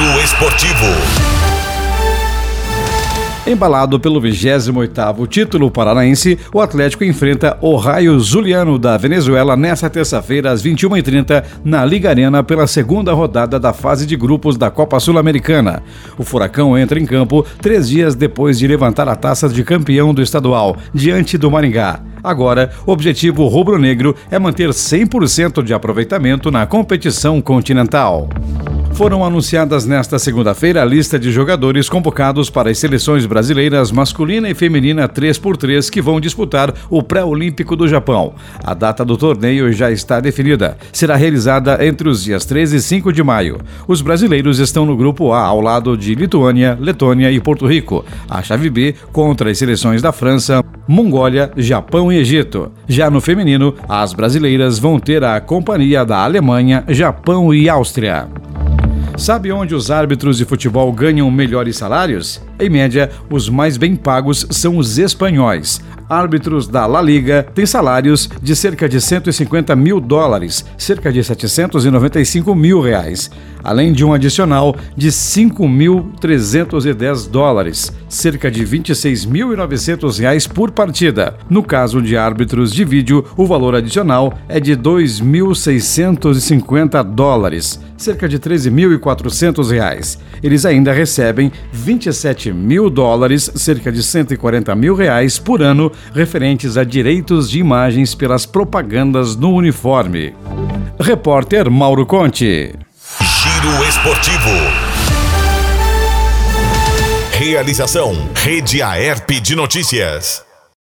Giro Esportivo. Embalado pelo 28º título paranaense, o Atlético enfrenta o Raio Zuliano da Venezuela nesta terça-feira às 21h30 na Liga Arena pela segunda rodada da fase de grupos da Copa Sul-Americana. O Furacão entra em campo 3 dias depois de levantar a taça de campeão do estadual, diante do Maringá. Agora, o objetivo rubro-negro é manter 100% de aproveitamento na competição continental. Foram anunciadas nesta segunda-feira a lista de jogadores convocados para as seleções brasileiras masculina e feminina 3x3 que vão disputar o pré-olímpico do Japão. A data do torneio já está definida. Será realizada entre os dias 13 e 5 de maio. Os brasileiros estão no grupo A, ao lado de Lituânia, Letônia e Porto Rico. A chave B contra as seleções da França, Mongólia, Japão e Egito. Já no feminino, as brasileiras vão ter a companhia da Alemanha, Japão e Áustria. Sabe onde os árbitros de futebol ganham melhores salários? Em média, os mais bem pagos são os espanhóis. Árbitros da La Liga têm salários de cerca de $150 mil, cerca de R$795 mil, além de um adicional de $5.310, cerca de R$26.900 por partida. No caso de árbitros de vídeo, o valor adicional é de $2.650, cerca de R$13.400. Eles ainda recebem $27 mil, cerca de R$140 mil por ano, referentes a direitos de imagens pelas propagandas no uniforme. Repórter Mauro Conte. Giro Esportivo. Realização: Rede Aerp de Notícias.